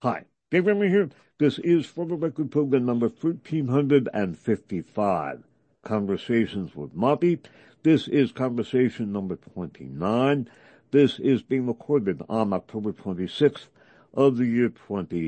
Hi, Dave Emory here. This is For the Record program number 1355, Conversations with Marty. This is conversation number 29. This is being recorded on October 26th of the year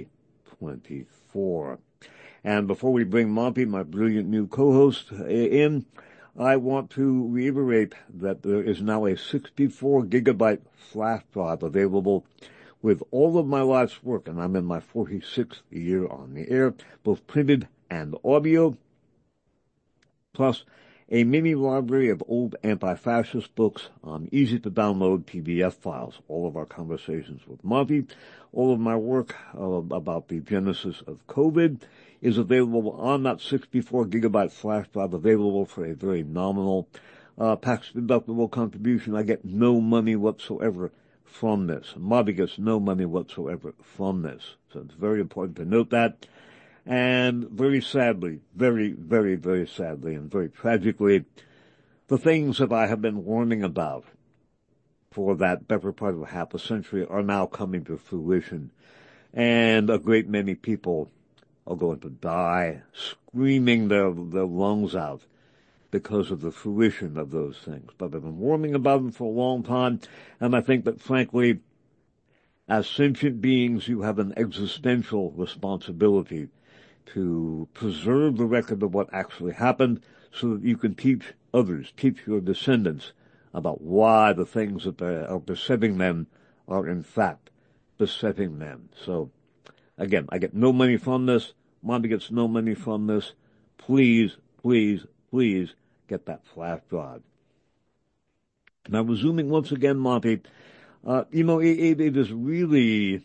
2024. And before we bring Monty, my brilliant new co-host, in, I want to reiterate that there is now a 64 gigabyte flash drive available with all of my life's work, and I'm in my 46th year on the air, both printed and audio, plus a mini library of old anti-fascist books on easy-to-download PDF files, all of our conversations with Monty, all of my work about the genesis of COVID is available on that 64 gigabyte flash drive, available for a very nominal tax-deductible contribution. I get no money whatsoever from this. Monty gets no money whatsoever from this. So it's very important to note that. And very sadly, very, very, very sadly, and very tragically, the things that I have been warning about for that better part of half a century are now coming to fruition. And a great many people are going to die screaming their lungs out because of the fruition of those things. But I've been warning about them for a long time, and I think that, frankly, as sentient beings, you have an existential responsibility to preserve the record of what actually happened so that you can teach others, teach your descendants about why the things that are besetting them are in fact besetting them. So, again, I get no money from this. Monty gets no money from this. Please, please, please get that flash drive. Now, resuming once again, Monty, it is really,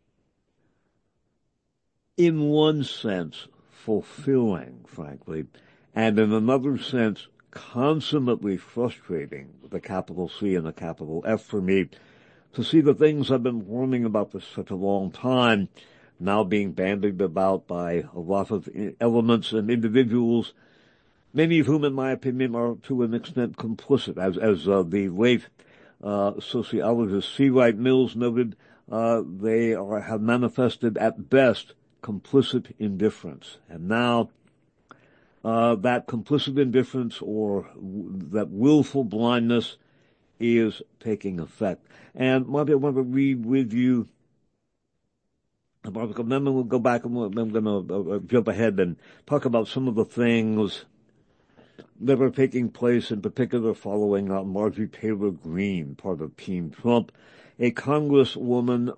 in one sense, fulfilling, frankly, and in another sense, consummately frustrating, with a capital C and a capital F for me, to see the things I've been warning about for such a long time now being bandied about by a lot of elements and individuals, many of whom, in my opinion, are to an extent complicit. As the late sociologist C. Wright Mills noted, they have manifested at best complicit indifference. And now that complicit indifference or that willful blindness is taking effect. And Marty, I want to read with you an article, then we'll go back and I'm going to jump ahead and talk about some of the things that are taking place, in particular following Marjorie Taylor Greene, part of Team Trump, a congressperson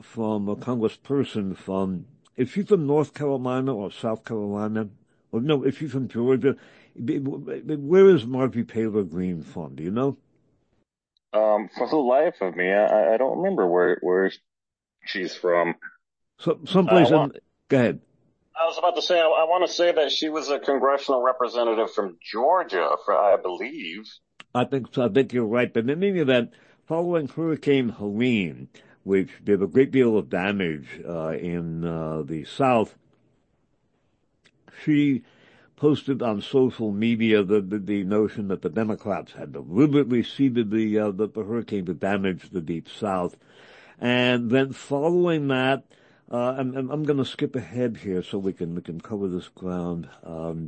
from, is she from North Carolina or South Carolina? Or no, is she from Georgia? Where is Marjorie Taylor Greene from? Do you know? For the life of me, I don't remember where she's from. So, someplace go ahead. I was about to say, I want to say that she was a congressional representative from Georgia, I believe. I think you're right. But in any event, following Hurricane Helene, which did a great deal of damage in the South, she posted on social media the notion that the Democrats had deliberately seeded the hurricane to damage the Deep South. And then following that, and I'm going to skip ahead here so we can cover this ground. From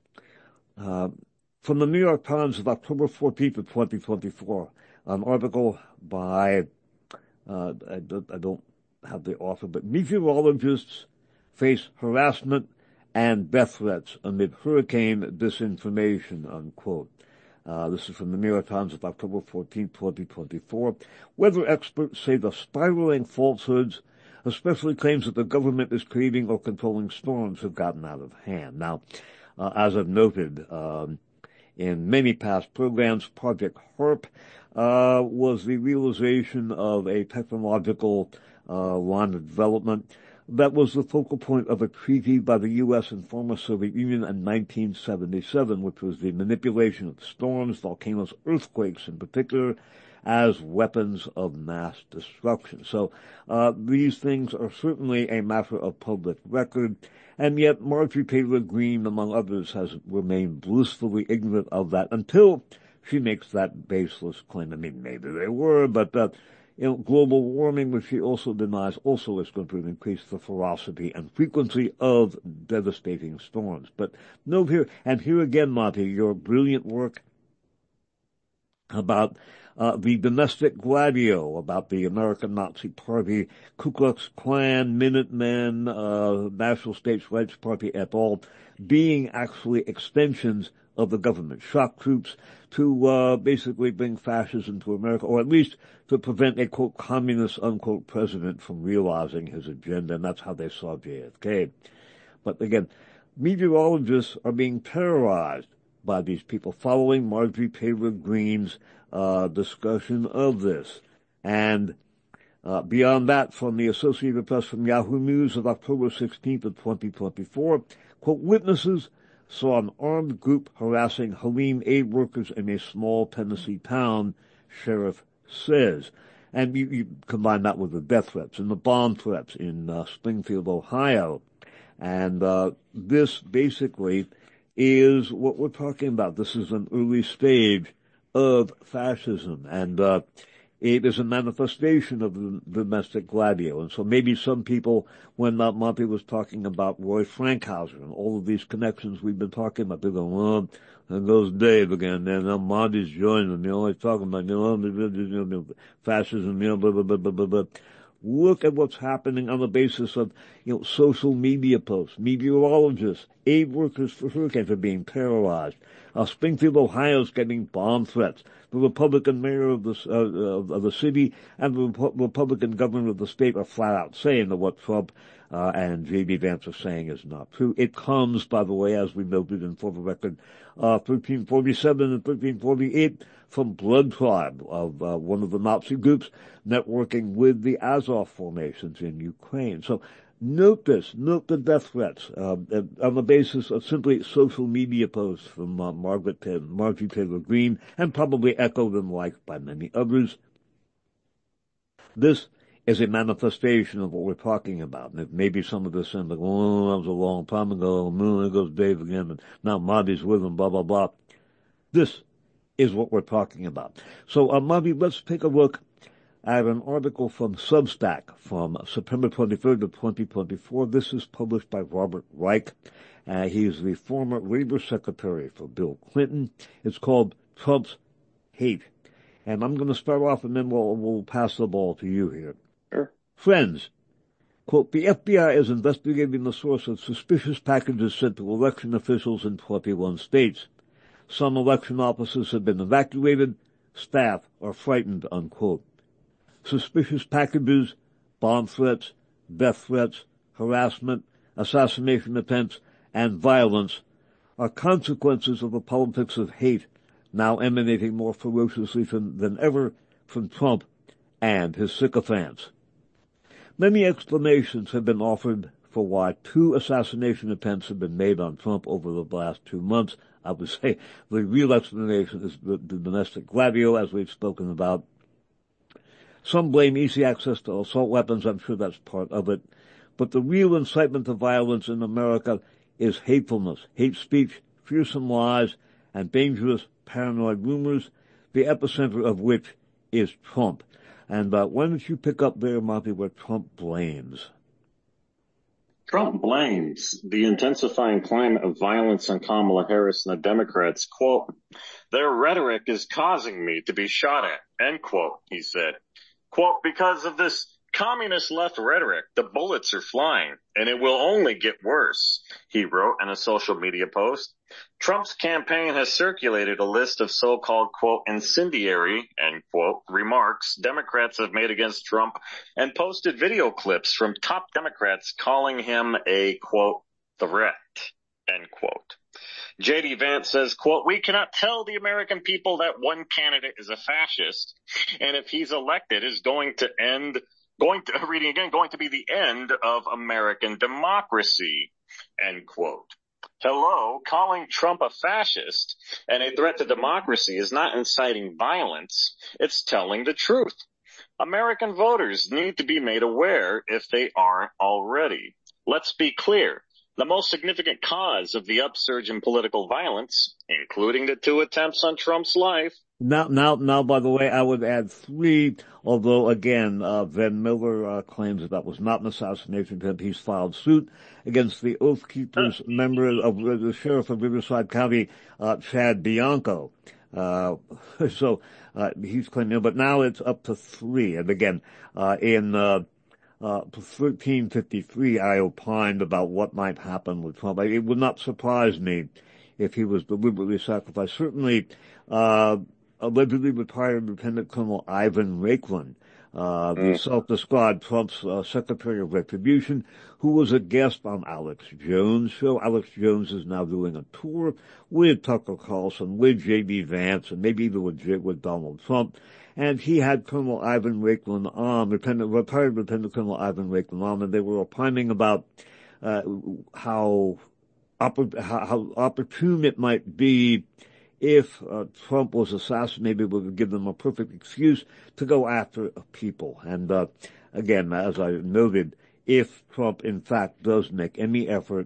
the New York Times of October 14th of 2024, an article by, I don't have the author, but meteorologists face harassment and death threats amid hurricane disinformation, unquote. This is from the New York Times of October 14th, 2024. Weather experts say the spiraling falsehoods, especially claims that the government is creating or controlling storms, have gotten out of hand. Now, as I've noted in many past programs, Project HARP was the realization of a technological line of development that was the focal point of a treaty by the U.S. and former Soviet Union in 1977, which was the manipulation of storms, volcanoes, earthquakes in particular, as weapons of mass destruction. So these things are certainly a matter of public record, and yet Marjorie Taylor Greene, among others, has remained blissfully ignorant of that until she makes that baseless claim. I mean, maybe they were, but global warming, which he also denies, also is going to increase the ferocity and frequency of devastating storms. But note here, and here again, Monty, your brilliant work about the domestic gladio, about the American Nazi Party, Ku Klux Klan, Minutemen, National States' Rights Party et al., being actually extensions of the government, shock troops to basically bring fascism to America, or at least to prevent a, quote, communist, unquote, president from realizing his agenda, and that's how they saw JFK. But again, meteorologists are being terrorized by these people following Marjorie Taylor Greene's discussion of this. And beyond that, from the Associated Press, from Yahoo News of October 16th of 2024, quote, witnesses saw an armed group harassing Halim aid workers in a small Tennessee town, sheriff says. And you combine that with the death threats and the bomb threats in Springfield, Ohio. And this basically is what we're talking about. This is an early stage of fascism, and it is a manifestation of the domestic gladio. And so maybe some people, when Monty was talking about Roy Frankhauser and all of these connections we've been talking about, they're going, well, there goes Dave again, and Monty's joining them, always talking about, fascism, blah, blah, blah, blah, blah, blah. Look at what's happening on the basis of, social media posts. Meteorologists, aid workers for hurricanes are being terrorized. Springfield, Ohio is getting bomb threats. The Republican mayor of the city and the Republican governor of the state are flat out saying that what Trump and J.D. Vance are saying is not true. It comes, by the way, as we noted in For the Record, 1347 and 1348 from Blood Tribe of one of the Nazi groups networking with the Azov formations in Ukraine. So note this, note the death threats on the basis of simply social media posts from Marjorie Taylor Greene, and probably echoed and liked by many others. This is a manifestation of what we're talking about. And if maybe some of this sounds like, oh, that was a long time ago, there goes Dave again, and now Marty's with him, blah, blah, blah. This is what we're talking about. So, Marty, let's take a look at an article from Substack from September 23rd of 2024. This is published by Robert Reich. He's the former labor secretary for Bill Clinton. It's called Trump's Hate. And I'm going to start off, and then we'll pass the ball to you here. Sure. Friends, quote, the FBI is investigating the source of suspicious packages sent to election officials in 21 states. Some election offices have been evacuated. Staff are frightened, unquote. Suspicious packages, bomb threats, death threats, harassment, assassination attempts, and violence are consequences of the politics of hate now emanating more ferociously than ever from Trump and his sycophants. Many explanations have been offered for why 2 assassination attempts have been made on Trump over the last 2 months. I would say the real explanation is the domestic gladio, as we've spoken about. Some blame easy access to assault weapons. I'm sure that's part of it. But the real incitement to violence in America is hatefulness, hate speech, fearsome lies, and dangerous paranoid rumors, the epicenter of which is Trump. And why don't you pick up there, Monty, where Trump blames? Trump blames the intensifying climate of violence on Kamala Harris and the Democrats. Quote, their rhetoric is causing me to be shot at, end quote, he said. Quote, because of this communist left rhetoric, the bullets are flying, and it will only get worse, he wrote in a social media post. Trump's campaign has circulated a list of so-called, quote, incendiary, end quote, remarks Democrats have made against Trump and posted video clips from top Democrats calling him a, quote, threat, end quote. J.D. Vance says, quote, we cannot tell the American people that one candidate is a fascist, and if he's elected is going to be the end of American democracy, end quote. Hello, calling Trump a fascist and a threat to democracy is not inciting violence. It's telling the truth. American voters need to be made aware if they aren't already. Let's be clear. The most significant cause of the upsurge in political violence, including the 2 attempts on Trump's life, Now, by the way, I would add three, although again, Van Miller, claims that was not an assassination attempt. He's filed suit against the Oath Keepers member of the sheriff of Riverside County, Chad Bianco. Uh, he's claiming, but now it's up to three. And again, in 1353, I opined about what might happen with Trump. It would not surprise me if he was deliberately sacrificed. Certainly, allegedly retired Lieutenant Colonel Ivan Raiklin, the self-described Trump's Secretary of Retribution, who was a guest on Alex Jones' show. Alex Jones is now doing a tour with Tucker Carlson, with J.D. Vance, and maybe even with Donald Trump. And he had Colonel Ivan Raiklin on, retired Lieutenant Colonel Ivan Raiklin on, and they were opining about how opportune it might be if Trump was assassinated. It would give them a perfect excuse to go after people. And again, as I noted, if Trump in fact does make any effort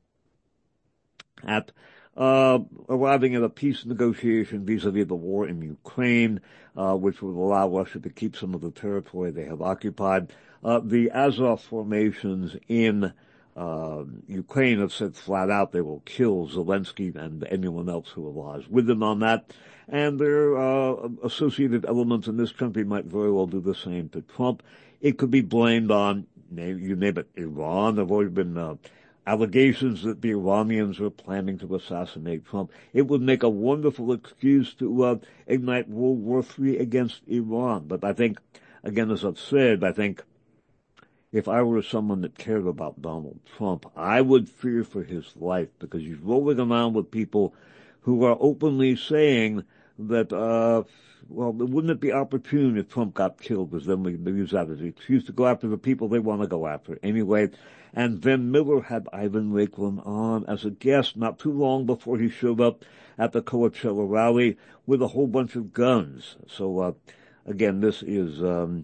at arriving at a peace negotiation vis-a-vis the war in Ukraine, which would allow Russia to keep some of the territory they have occupied, the Azov formations in Ukraine have said flat out they will kill Zelensky and anyone else who allies with them on that. And their associated elements in this country might very well do the same to Trump. It could be blamed on, you name it, Iran. There have already been allegations that the Iranians were planning to assassinate Trump. It would make a wonderful excuse to ignite World War III against Iran. But I think, again, as I've said, I think if I were someone that cared about Donald Trump, I would fear for his life, because he's rolling around with people who are openly saying that, wouldn't it be opportune if Trump got killed, because then we use that as an excuse to go after the people they want to go after anyway. And Van Miller had Ivan Raiklin on as a guest not too long before he showed up at the Coachella rally with a whole bunch of guns. So, again, this is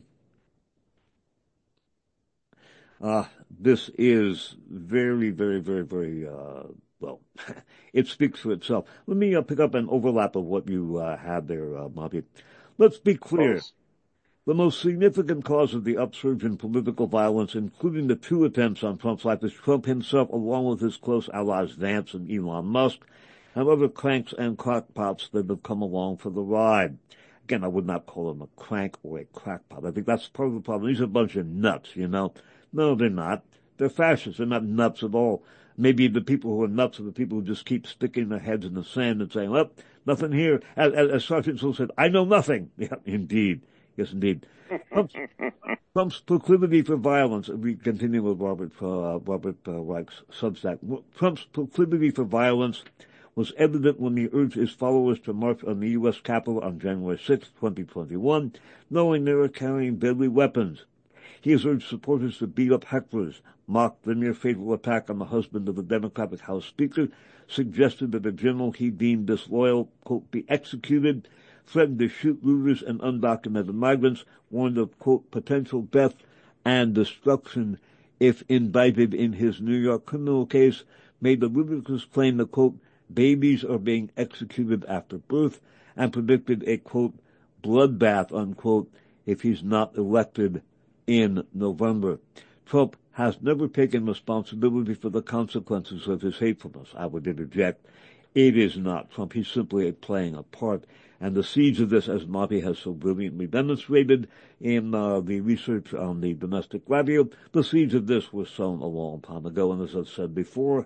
very, very, very, very, well, it speaks for itself. Let me pick up an overlap of what you had there, Monty. Let's be clear. The most significant cause of the upsurge in political violence, including the two attempts on Trump's life, is Trump himself, along with his close allies Vance and Elon Musk, and other cranks and crackpots that have come along for the ride. Again, I would not call him a crank or a crackpot. I think that's part of the problem. These are a bunch of nuts, you know. No, they're not. They're fascists. They're not nuts at all. Maybe the people who are nuts are the people who just keep sticking their heads in the sand and saying, well, nothing here. As Sergeant Hill said, I know nothing. Yeah, indeed. Yes, indeed. Trump's proclivity for violence, we continue with Robert Reich's Substack. Trump's proclivity for violence was evident when he urged his followers to march on the U.S. Capitol on January 6, 2021, knowing they were carrying deadly weapons. He has urged supporters to beat up hecklers, mocked the near-fatal attack on the husband of the Democratic House Speaker, suggested that a general he deemed disloyal, quote, be executed, threatened to shoot looters and undocumented migrants, warned of, quote, potential death and destruction if indicted in his New York criminal case, made the ludicrous claim that, quote, babies are being executed after birth, and predicted a, quote, bloodbath, unquote, if he's not elected in November. Trump has never taken responsibility for the consequences of his hatefulness. I would interject, it is not Trump. He's simply playing a part. And the seeds of this, as Monty has so brilliantly demonstrated in the research on the domestic radio, the seeds of this were sown a long time ago. And as I've said before,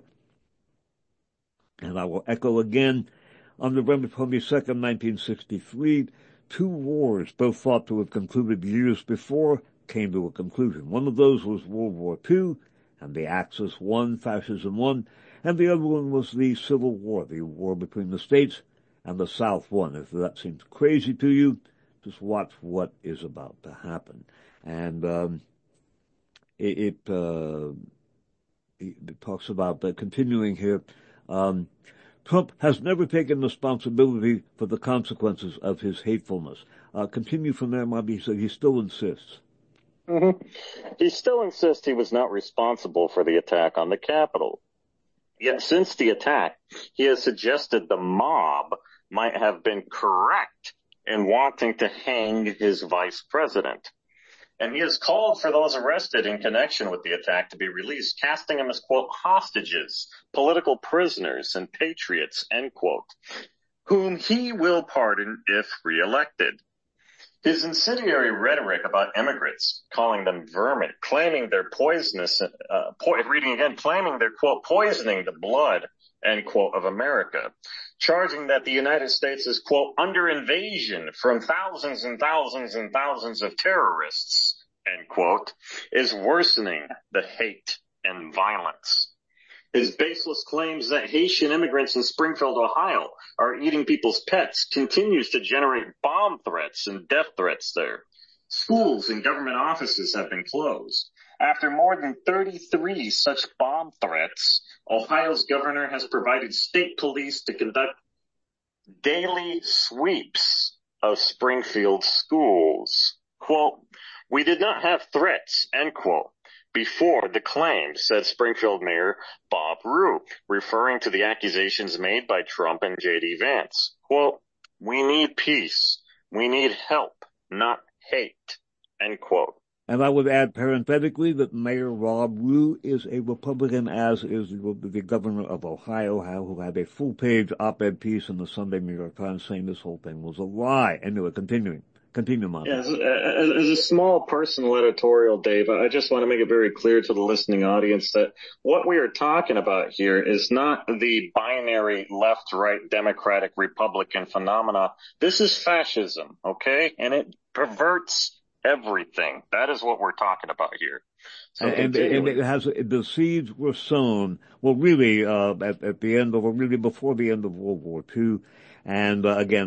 and I will echo again, on November 22nd, 1963, two wars, both thought to have concluded years before, came to a conclusion. One of those was World War II, and the Axis won, fascism won, and the other one was the Civil War, the war between the states and the South won. If that seems crazy to you, just watch what is about to happen. And it talks about continuing here. Trump has never taken responsibility for the consequences of his hatefulness. Continue from there, Monty. He said he still insists. Mm-hmm. He still insists he was not responsible for the attack on the Capitol. Yet since the attack, he has suggested the mob might have been correct in wanting to hang his vice president. And he has called for those arrested in connection with the attack to be released, casting them as, quote, hostages, political prisoners, and patriots, end quote, whom he will pardon if reelected. His incendiary rhetoric about immigrants, calling them vermin, claiming they're poisonous, claiming they're, quote, poisoning the blood, end quote, of America, charging that the United States is, quote, under invasion from thousands and thousands and thousands of terrorists, end quote, is worsening the hate and violence. His baseless claims that Haitian immigrants in Springfield, Ohio are eating people's pets continues to generate bomb threats and death threats there. Schools and government offices have been closed. After more than 33 such bomb threats, Ohio's governor has provided state police to conduct daily sweeps of Springfield schools. Quote, we did not have threats, end quote, before the claim, said Springfield Mayor Bob Rue, referring to the accusations made by Trump and J.D. Vance. Quote, we need peace. We need help, not hate, end quote. And I would add parenthetically that Mayor Rob Rue is a Republican, as is the governor of Ohio, who had a full-page op-ed piece in the Sunday New York Times saying this whole thing was a lie. Anyway, continue, Monty. As a small personal editorial, Dave, I just want to make it very clear to the listening audience that what we are talking about here is not the binary left-right Democratic Republican phenomena. This is fascism, okay? And it perverts everything. That is what we're talking about here. So and it has, the seeds were sown, well, really, at the end of, or really before the end of World War II. And, again,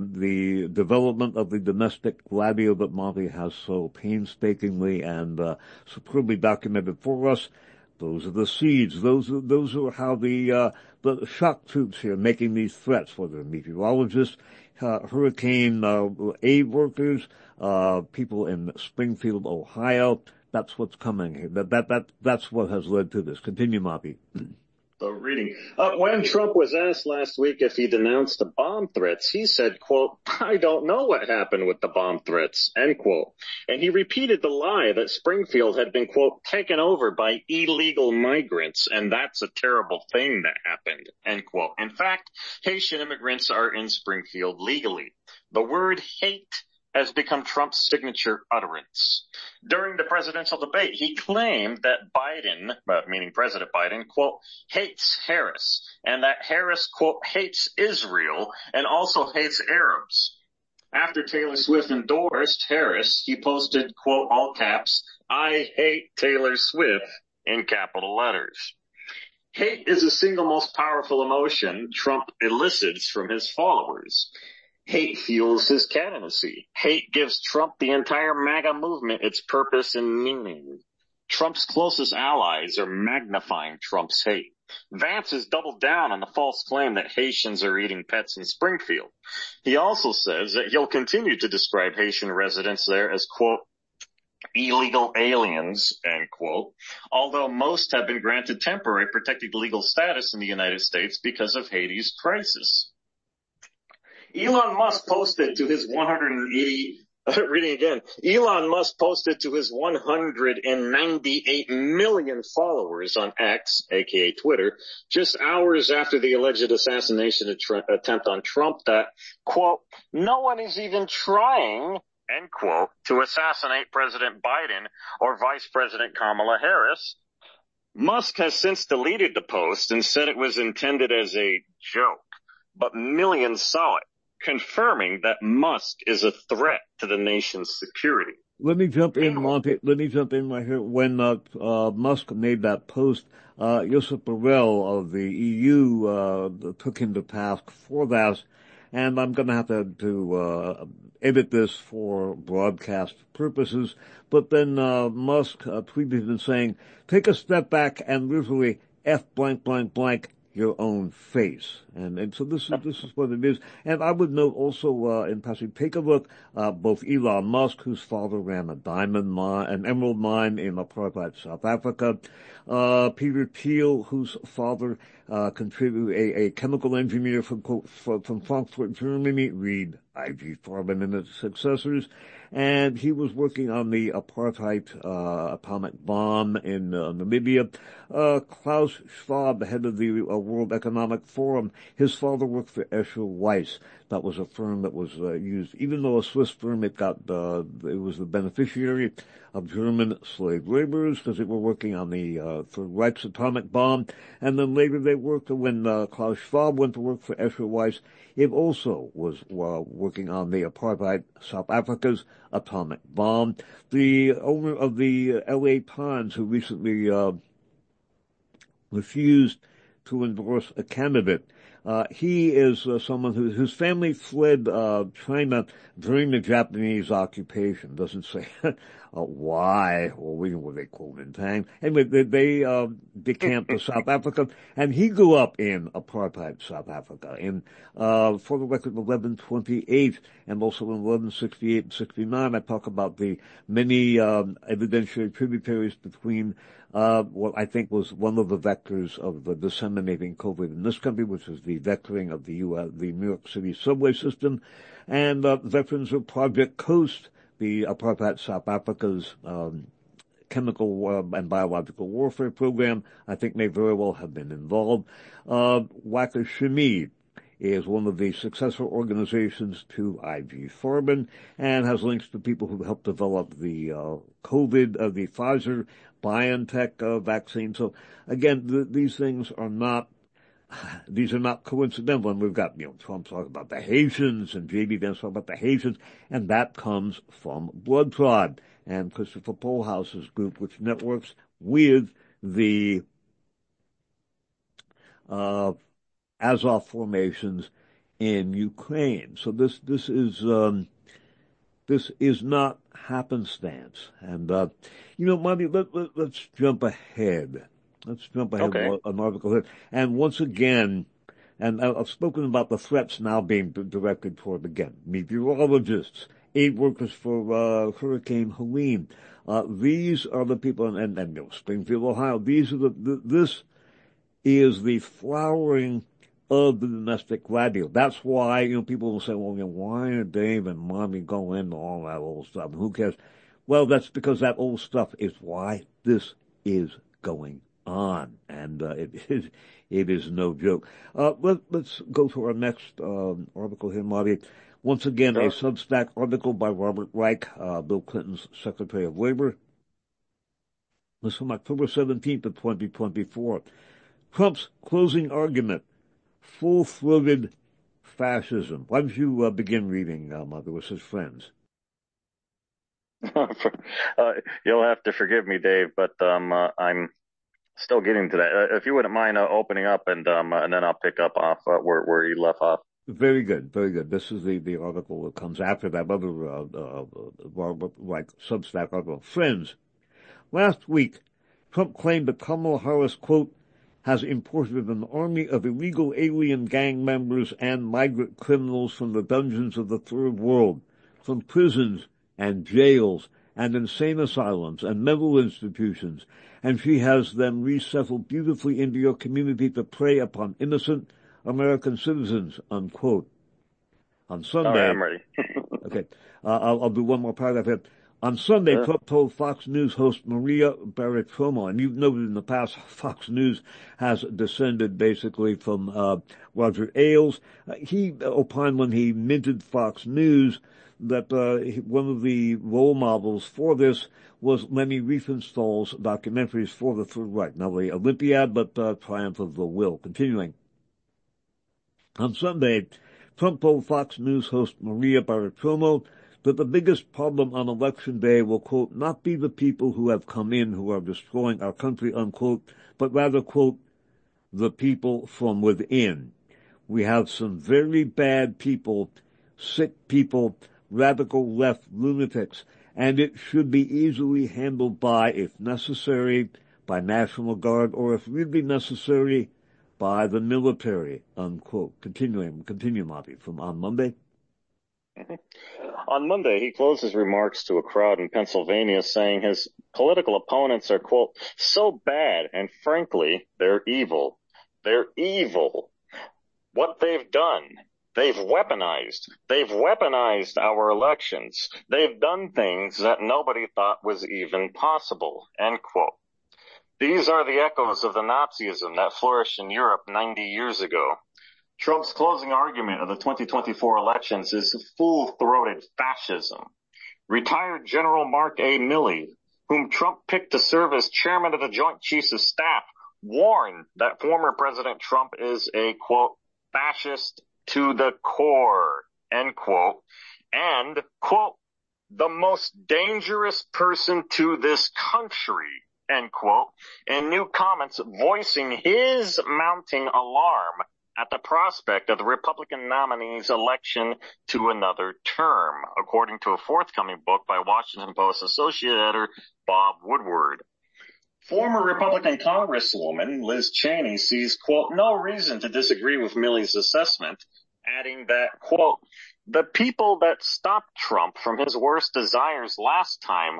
the development of the domestic gladio that Monty has so painstakingly and, superbly documented for us. Those are the seeds. Those are how the shock troops here making these threats, whether meteorologists, hurricane, aid workers, people in Springfield, Ohio. That's what's coming here. That's what has led to this. Continue, Monty. So reading. When Trump was asked last week if he denounced the bomb threats, he said, quote, I don't know what happened with the bomb threats, end quote. And he repeated the lie that Springfield had been, quote, taken over by illegal migrants, and that's a terrible thing that happened, end quote. In fact, Haitian immigrants are in Springfield legally. The word hate has become Trump's signature utterance. During the presidential debate, he claimed that Biden, meaning President Biden, quote, hates Harris, and that Harris, quote, hates Israel and also hates Arabs. After Taylor Swift endorsed Harris, he posted, quote, all caps, I hate Taylor Swift, in capital letters. Hate is the single most powerful emotion Trump elicits from his followers. Hate fuels his candidacy. Hate gives Trump the entire MAGA movement its purpose and meaning. Trump's closest allies are magnifying Trump's hate. Vance has doubled down on the false claim that Haitians are eating pets in Springfield. He also says that he'll continue to describe Haitian residents there as, quote, illegal aliens, end quote, although most have been granted temporary protected legal status in the United States because of Haiti's crisis. Elon Musk posted to his 198 million followers on X, aka Twitter, just hours after the alleged assassination attempt on Trump that, quote, no one is even trying, end quote, to assassinate President Biden or Vice President Kamala Harris. Musk has since deleted the post and said it was intended as a joke, but millions saw it, confirming that Musk is a threat to the nation's security. Let me jump in, Monty. Let me jump in right here. When Musk made that post, Josep Borrell of the EU took him to task for that, and I'm going to have to edit this for broadcast purposes. But then Musk tweeted and saying, "Take a step back and literally F blank blank blank your own face." And so this is what it is. And I would note also, in passing, take a look, both Elon Musk, whose father ran an emerald mine in apartheid South Africa, Peter Thiel, whose father a chemical engineer from Frankfurt, Germany, read IG Farben and its successors, and he was working on the apartheid atomic bomb in Namibia. Klaus Schwab, the head of the World Economic Forum, his father worked for Escher Weiss. That was a firm that was used, even though a Swiss firm, it was the beneficiary of German slave laborers because they were working on the Third Reich's atomic bomb. And then later they worked, when Klaus Schwab went to work for Escher Weiss, it also was working on the apartheid South Africa's atomic bomb. The owner of the LA Times, who recently refused to endorse a candidate, he is someone whose family fled China during the Japanese occupation. Doesn't say why, or were they Kuomintang? Anyway, they decamped to South Africa, and he grew up in apartheid South Africa. In for the record, 1128, and also in 1168 and 69, I talk about the many evidentiary tributaries between what I think was one of the vectors of the disseminating COVID in this country, which is the vectoring of the New York City subway system, and veterans of Project Coast, the apartheid South Africa's chemical and biological warfare program, I think may very well have been involved. Wacker Chemie is one of the successor organizations to IG Farben and has links to people who helped develop the the Pfizer BioNTech vaccine. So again, these things are not coincidental. And we've got, Trump talking about the Haitians and J.D. Vance talking about the Haitians, and that comes from Blood Fraud and Christopher Pohlhaus's group, which networks with the Azov formations in Ukraine. So this is not happenstance. And Monty, let's jump ahead. Let's jump ahead Okay. an article here. And once again, and I've spoken about the threats now being directed toward, again, meteorologists, aid workers for Hurricane Helene. These are the people, and Springfield, Ohio. These are this is the flowering of the domestic radio. That's why, people will say, well, why are Dave and Mommy going into all that old stuff? And who cares? Well, that's because that old stuff is why this is going on. And it is no joke. Let's go to our next article here, Marty. Once again, a Substack article by Robert Reich, Bill Clinton's Secretary of Labor. This is from October 17th of 2024. Trump's closing argument, full-throated fascism. Why don't you begin reading, Mother, with his friends? You'll have to forgive me, Dave, but I'm still getting to that. If you wouldn't mind opening up, and then I'll pick up off where you left off. Very good, very good. This is the article that comes after that other Substack article. Friends, last week, Trump claimed that Kamala Harris, quote, has imported an army of illegal alien gang members and migrant criminals from the dungeons of the third world, from prisons and jails and insane asylums and mental institutions, and she has them resettled beautifully into your community to prey upon innocent American citizens, unquote. On Sunday... All right, I'm ready. Okay, I'll do one more paragraph here. On Sunday, Trump told Fox News host Maria Bartiromo, and you've noted in the past Fox News has descended basically from Roger Ailes. He opined when he minted Fox News that one of the role models for this was Leni Riefenstahl's documentaries for the Third Reich. Not the Olympiad, but Triumph of the Will. Continuing. On Sunday, Trump told Fox News host Maria Bartiromo that the biggest problem on Election Day will, quote, not be the people who have come in who are destroying our country, unquote, but rather, quote, the people from within. We have some very bad people, sick people, radical left lunatics, and it should be easily handled by, if necessary, by National Guard, or if really necessary, by the military, unquote. Continue, Marty, from on Monday. On Monday, he closed his remarks to a crowd in Pennsylvania saying his political opponents are, quote, so bad and frankly, they're evil. They're evil. What they've done, they've weaponized our elections. They've done things that nobody thought was even possible, end quote. These are the echoes of the Nazism that flourished in Europe 90 years ago. Trump's closing argument of the 2024 elections is full-throated fascism. Retired General Mark A. Milley, whom Trump picked to serve as chairman of the Joint Chiefs of Staff, warned that former President Trump is a, quote, fascist to the core, end quote, and, quote, the most dangerous person to this country, end quote, in new comments voicing his mounting alarm at the prospect of the Republican nominee's election to another term, according to a forthcoming book by Washington Post associate editor Bob Woodward. Former Republican Congresswoman Liz Cheney sees, quote, no reason to disagree with Milley's assessment, adding that, quote, the people that stopped Trump from his worst desires last time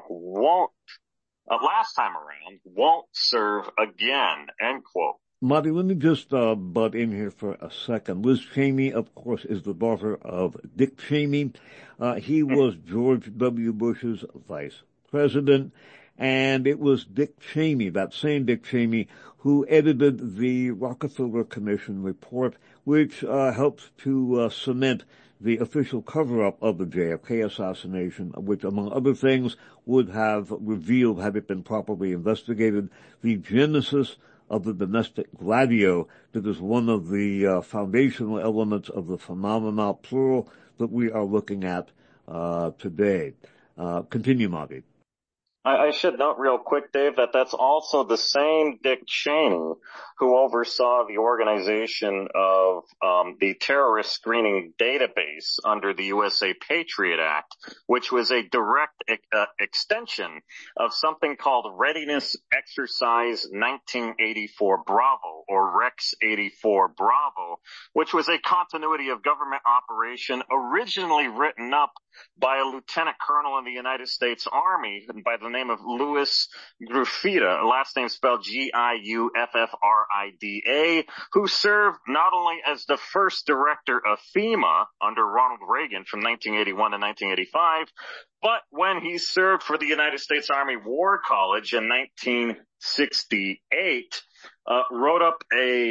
around won't serve again, end quote. Marty, let me just butt in here for a second. Liz Cheney, of course, is the daughter of Dick Cheney. He was George W. Bush's vice president, and it was Dick Cheney, that same Dick Cheney, who edited the Rockefeller Commission report, which helped to cement the official cover-up of the JFK assassination, which, among other things, would have revealed, had it been properly investigated, the genesis of the domestic gladio that is one of the foundational elements of the phenomena, plural, that we are looking at today. Continue, Marty. I should note real quick, Dave, that that's also the same Dick Cheney who oversaw the organization of the terrorist screening database under the USA Patriot Act, which was a direct extension of something called Readiness Exercise 1984 Bravo, or Rex 84 Bravo, which was a continuity of government operation originally written up by a lieutenant colonel in the United States Army by the name of Louis Gruffida, last name spelled Giuffrida, who served not only as the first director of FEMA under Ronald Reagan from 1981 to 1985, but when he served for the United States Army War College in 1968, wrote up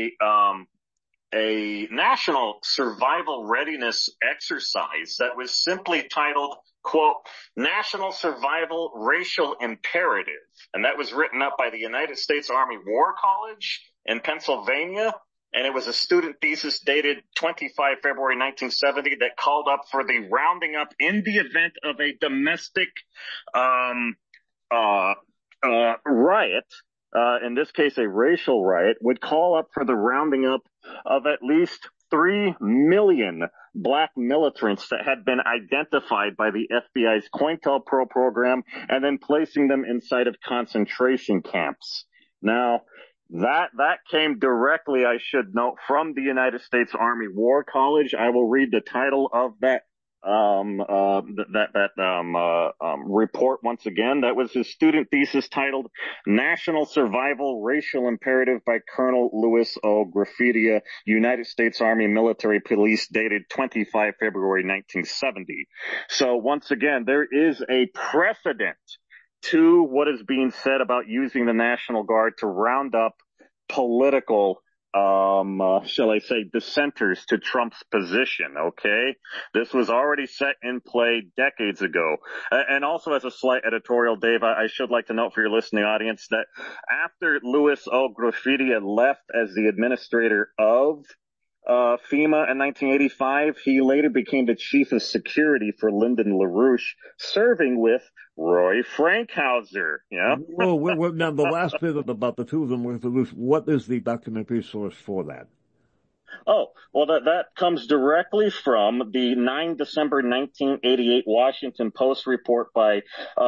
a national survival readiness exercise that was simply titled, quote, National Survival Racial Imperative. And that was written up by the United States Army War College in Pennsylvania. And it was a student thesis dated 25 February 1970 that called up for the rounding up in the event of a domestic riot. In this case, a racial riot, would call up for the rounding up of at least 3 million black militants that had been identified by the FBI's COINTELPRO program and then placing them inside of concentration camps. Now, that came directly, I should note, from the United States Army War College. I will read the title of that report once again. That was his student thesis titled National Survival Racial Imperative by Colonel Louis O. Gruffida, United States Army Military Police, dated 25 February 1970. So once again, there is a precedent to what is being said about using the National Guard to round up political shall I say, dissenters to Trump's position, okay? This was already set in play decades ago. And also, as a slight editorial, Dave, I should like to note for your listening audience that after Louis O. Gruffida left as the administrator of FEMA in 1985, he later became the chief of security for Lyndon LaRouche, serving with Roy Frankhauser. Yeah. Well, now the last bit about the two of them with LaRouche, what is the documentary source for that? Oh, well, that comes directly from the 9 December 1988 Washington Post report by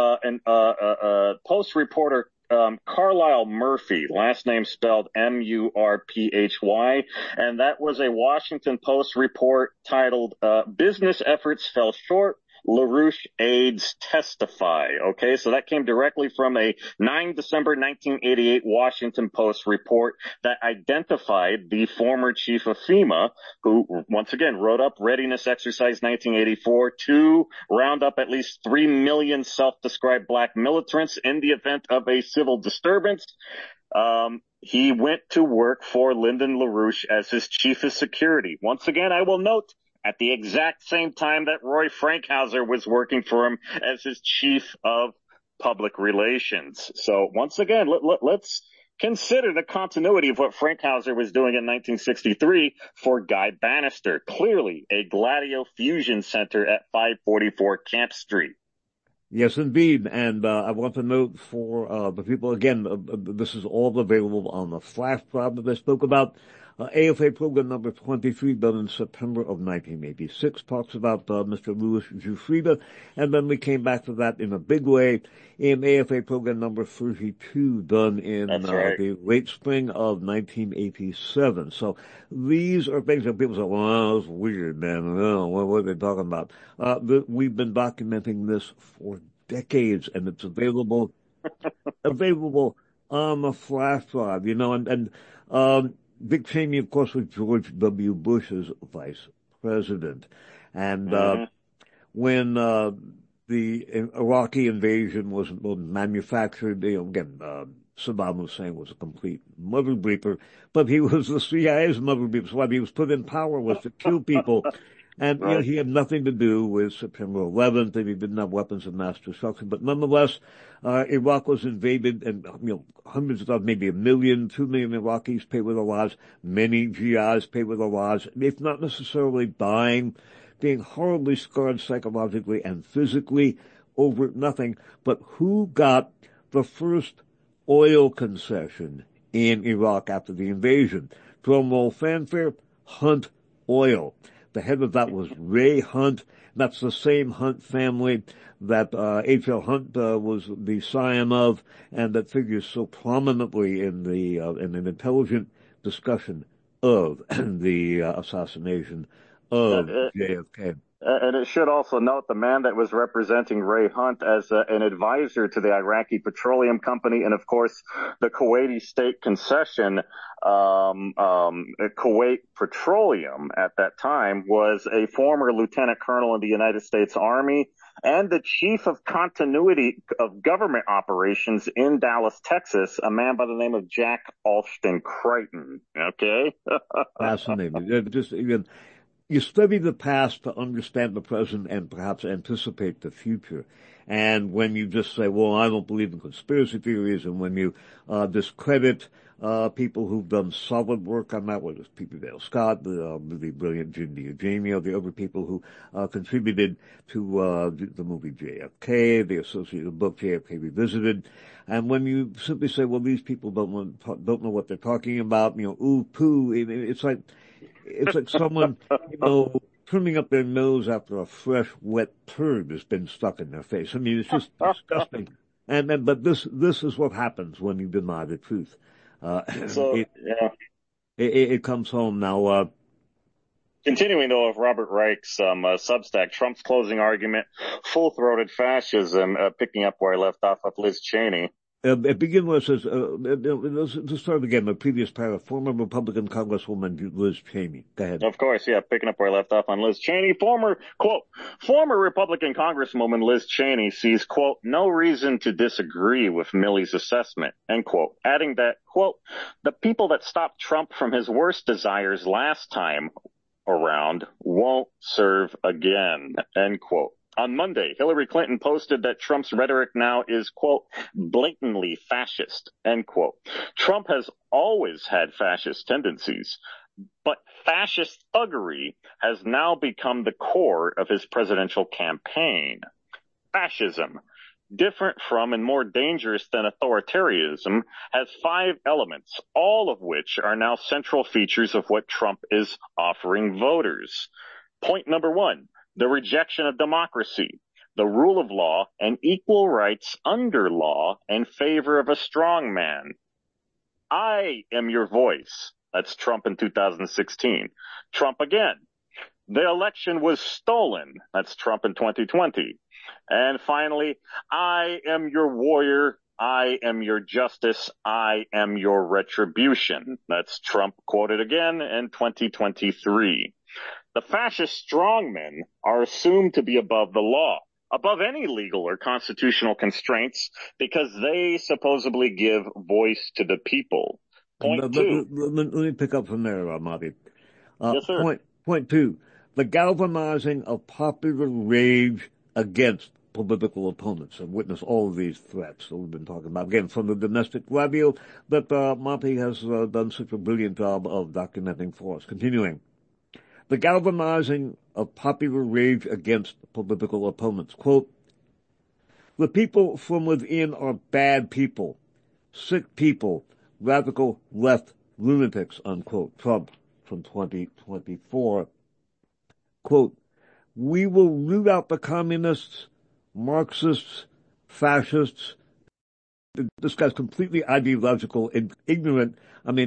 Post reporter Carlisle Murphy, last name spelled Murphy, and that was a Washington Post report titled Business Efforts Fell Short LaRouche aides testify. Okay, so that came directly from a 9 December 1988 Washington Post report that identified the former chief of FEMA, who once again wrote up Readiness Exercise 1984 to round up at least 3 million self-described black militants in the event of a civil disturbance. He went to work for Lyndon LaRouche as his chief of security. Once again, I will note, at the exact same time that Roy Frankhauser was working for him as his chief of public relations. So once again, let's consider the continuity of what Frankhauser was doing in 1963 for Guy Bannister. Clearly a Gladio Fusion Center at 544 Camp Street. Yes, indeed. And I want to note for the people, again, this is all available on the flash drive that I spoke about. AFA program number 23, done in September of 1986, talks about Mr. Louis Giuffrida, and then we came back to that in a big way in AFA program number 32, done in the late spring of 1987. So these are things that people say, well, that's weird, man. What are they talking about? We've been documenting this for decades, and it's available on the flash drive, and Dick Cheney, of course, was George W. Bush's vice president. And when the Iraqi invasion was manufactured, again, Saddam Hussein was a complete mother bleeper, but he was the CIA's mother bleeper. So what he was put in power was to kill people. And he had nothing to do with September 11th, and he didn't have weapons of mass destruction. But nonetheless, Iraq was invaded, and hundreds of thousands, maybe 1 million, 2 million Iraqis paid with their lives. Many GIs paid with their lives, if not necessarily dying, being horribly scarred psychologically and physically over nothing. But who got the first oil concession in Iraq after the invasion? Drum roll fanfare, Hunt Oil. The head of that was Ray Hunt. That's the same Hunt family that H.L. Hunt was the scion of, and that figures so prominently in an intelligent discussion of the assassination of JFK. And it should also note the man that was representing Ray Hunt as an advisor to the Iraqi Petroleum Company and, of course, the Kuwaiti state concession, Kuwait Petroleum at that time, was a former lieutenant colonel in the United States Army and the chief of continuity of government operations in Dallas, Texas, a man by the name of Jack Alston Crichton. Okay? Fascinating. Just even... You study the past to understand the present and perhaps anticipate the future. And when you just say, well, I don't believe in conspiracy theories, and when you discredit people who've done solid work on that, whether it's Peter Dale Scott, the brilliant Jim DiEugenio, the other people who contributed to the movie JFK, the associated book JFK Revisited, and when you simply say, well, these people don't know what they're talking about, ooh, poo, it's like someone, turning up their nose after a fresh, wet turd has been stuck in their face. I mean, it's just disgusting. But this is what happens when you deny the truth. It comes home now. Continuing though of Robert Reich's Substack, Trump's closing argument, full-throated fascism, picking up where I left off with Liz Cheney. Begin where it says, let's start again, the previous paragraph, former Republican Congresswoman Liz Cheney. Go ahead. Of course, yeah, picking up where I left off on Liz Cheney. Former Republican Congresswoman Liz Cheney sees, quote, no reason to disagree with Milley's assessment, end quote, adding that, quote, the people that stopped Trump from his worst desires last time around won't serve again, end quote. On Monday, Hillary Clinton posted that Trump's rhetoric now is, quote, blatantly fascist, end quote. Trump has always had fascist tendencies, but fascist thuggery has now become the core of his presidential campaign. Fascism, different from and more dangerous than authoritarianism, has 5 elements, all of which are now central features of what Trump is offering voters. Point number 1. The rejection of democracy, the rule of law, and equal rights under law in favor of a strong man. I am your voice. That's Trump in 2016. Trump again. the election was stolen. That's Trump in 2020. And finally, I am your warrior. I am your justice. I am your retribution. That's Trump quoted again in 2023. The fascist strongmen are assumed to be above the law, above any legal or constitutional constraints, because they supposedly give voice to the people. Point two. Let me pick up from there, Marty. Yes, sir. Point two. The galvanizing of popular rage against political opponents. I've witnessed all of these threats that we've been talking about. Again, from the domestic radio that Monty has done such a brilliant job of documenting for us. Continuing. The galvanizing of popular rage against political opponents. Quote, the people from within are bad people, sick people, radical left lunatics, unquote. Trump from 2024. Quote, we will root out the communists, Marxists, fascists. This guy's completely ideological and ignorant. I mean,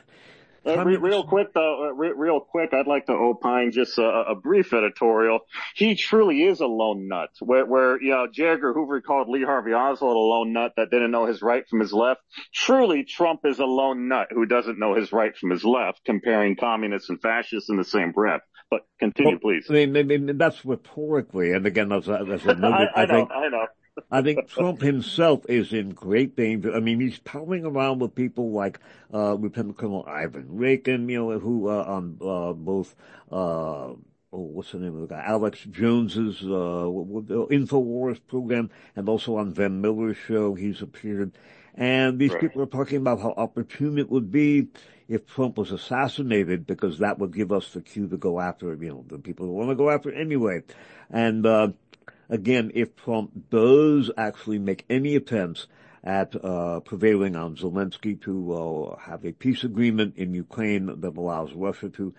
Real quick, though, I'd like to opine just a brief editorial. He truly is a lone nut. Where J. Edgar Hoover called Lee Harvey Oswald a lone nut that didn't know his right from his left. Truly, Trump is a lone nut who doesn't know his right from his left, comparing communists and fascists in the same breath. But continue, please. I mean, that's rhetorically, and again, that's a note. I know. I think Trump himself is in great danger. I mean, he's palling around with people like Lieutenant Colonel Ivan Rakin, who on both what's the name of the guy? Alex Jones's InfoWars program, and also on Van Miller's show he's appeared. And these people are talking about how opportune it would be if Trump was assassinated, because that would give us the cue to go after, the people who want to go after it anyway. And again, if Trump does actually make any attempts at prevailing on Zelensky to have a peace agreement in Ukraine that allows Russia to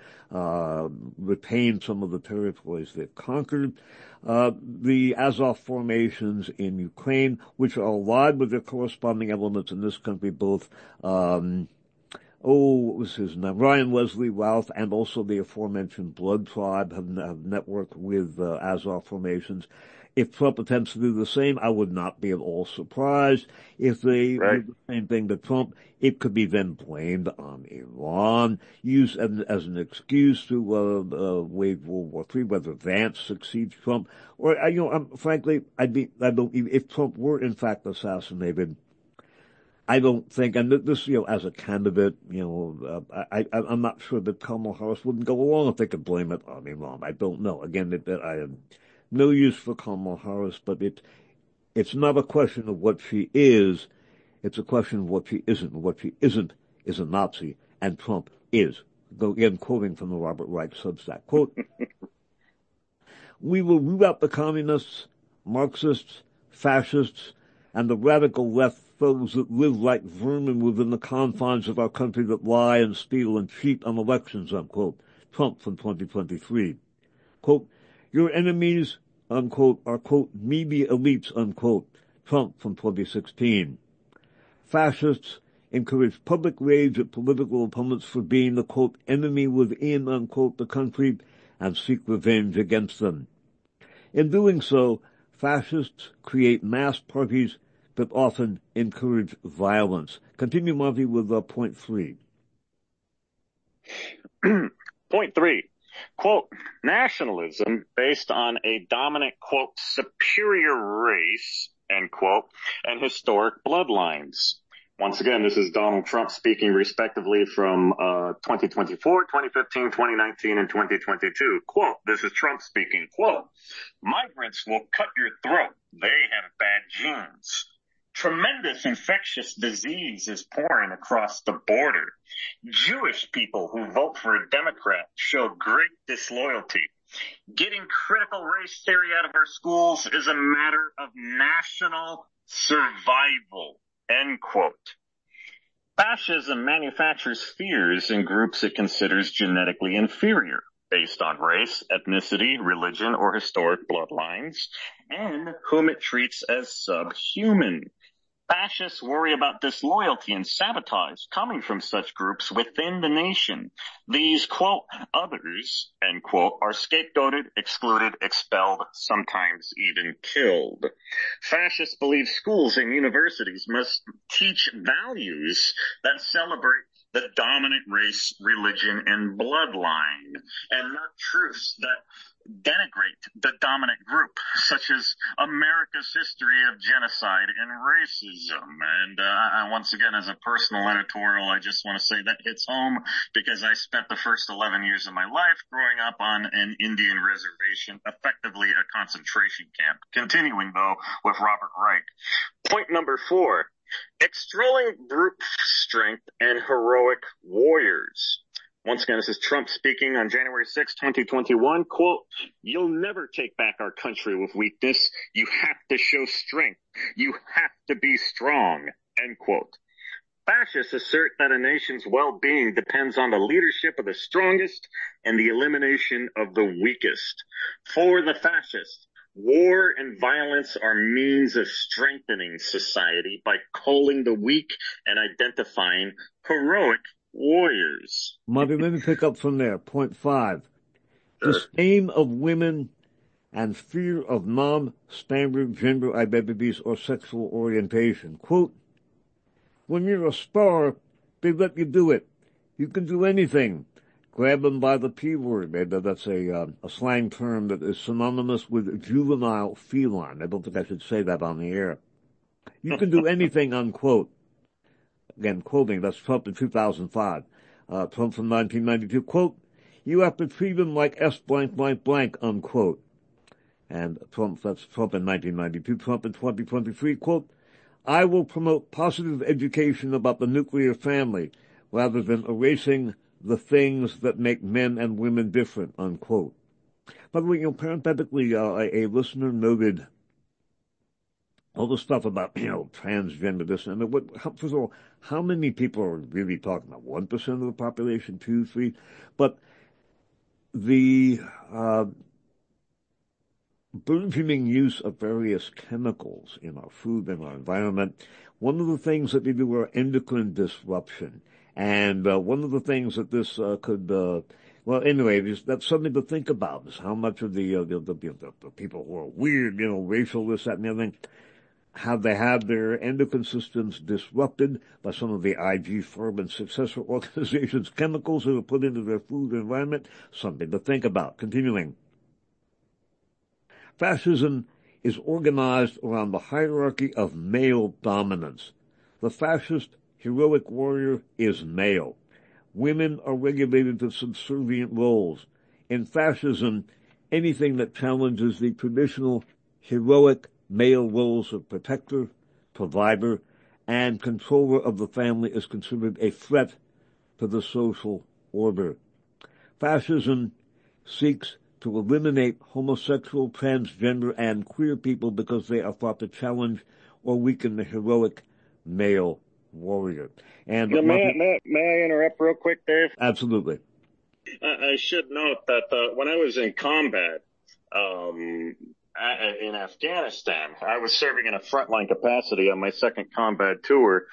retain some of the territories they've conquered, the Azov formations in Ukraine, which are allied with their corresponding elements in this country, both what was his name? Ryan Wesley Ralph, and also the aforementioned Blood Tribe have networked with Azov formations. If Trump attempts to do the same, I would not be at all surprised. If they do the same thing to Trump, it could be then blamed on Iran, used as an excuse to wage World War III, whether Vance succeeds Trump, or frankly, if Trump were in fact assassinated, I don't think, and this, as a candidate, I'm not sure that Kamala Harris wouldn't go along if they could blame it on Iran. I don't know. Again, I have no use for Kamala Harris, but it's not a question of what she is. It's a question of what she isn't. And what she isn't is a Nazi, and Trump is. Again, quoting from the Robert Reich Substack. Quote, we will root out the communists, Marxists, fascists, and the radical left foes that live like vermin within the confines of our country that lie and steal and cheat on elections, unquote. Trump from 2023. Quote, your enemies, unquote, are, quote, media elites, unquote. Trump from 2016. Fascists encourage public rage at political opponents for being the, quote, enemy within, unquote, the country, and seek revenge against them. In doing so, fascists create mass parties that often encourage violence. Continue, Monty, with point 3. Point 3. Quote, nationalism based on a dominant, quote, superior race, end quote, and historic bloodlines. Once again, this is Donald Trump speaking respectively from 2024, 2015, 2019, and 2022. Quote, this is Trump speaking. Quote, migrants will cut your throat. They have bad genes. Tremendous infectious disease is pouring across the border. Jewish people who vote for a Democrat show great disloyalty. Getting critical race theory out of our schools is a matter of national survival. End quote. Fascism manufactures fears in groups it considers genetically inferior, based on race, ethnicity, religion, or historic bloodlines, and whom it treats as subhuman. Fascists worry about disloyalty and sabotage coming from such groups within the nation. These, quote, others, end quote, are scapegoated, excluded, expelled, sometimes even killed. Fascists believe schools and universities must teach values that celebrate the dominant race, religion, and bloodline, and not truths that denigrate the dominant group, such as America's history of genocide and racism. And once again, as a personal editorial, I just want to say that hits home because I spent the first 11 years of my life growing up on an Indian reservation, effectively a concentration camp. Continuing, though, with Robert Reich. Point number 4. Extolling brute strength and heroic warriors. Once again, this is Trump speaking on January 6, 2021. Quote, "You'll never take back our country with weakness. You have to show strength. You have to be strong." End quote. Fascists assert that a nation's well-being depends on the leadership of the strongest and the elimination of the weakest. For the fascists, war and violence are means of strengthening society by culling the weak and identifying heroic warriors. Mother, let me pick up from there. Point 5. Disdain of women and fear of non-standard gender identities or sexual orientation. Quote, "When you're a star, they let you do it. You can do anything. Grab them by the P word." That's a slang term that is synonymous with juvenile feline. I don't think I should say that on the air. You can do anything, unquote. Again, quoting, that's Trump in 2005. Trump from 1992, quote, "You have to treat them like S blank blank blank," unquote. And that's Trump in 1992. Trump in 2023, quote, "I will promote positive education about the nuclear family rather than erasing the things that make men and women different," unquote. By the way, parenthetically, a listener noted all the stuff about, transgender, this, and first of all, how many people are really talking about? 1% of the population, 2, 3? But the burgeoning use of various chemicals in our food and our environment, one of the things that they do are endocrine disruption. And one of the things that this could that's something to think about, is how much of the people who are weird, racial, this, that, and the other thing, have they had their endocrine systems disrupted by some of the IG Farm and successor organizations' chemicals that are put into their food and environment? Something to think about. Continuing. Fascism is organized around the hierarchy of male dominance. The fascist heroic warrior is male. Women are regulated to subservient roles. In fascism, anything that challenges the traditional heroic male roles of protector, provider, and controller of the family is considered a threat to the social order. Fascism seeks to eliminate homosexual, transgender, and queer people because they are thought to challenge or weaken the heroic male warrior. And may I interrupt real quick, Dave? Absolutely. I should note that when I was in combat, in Afghanistan, I was serving in a frontline capacity on my second combat tour.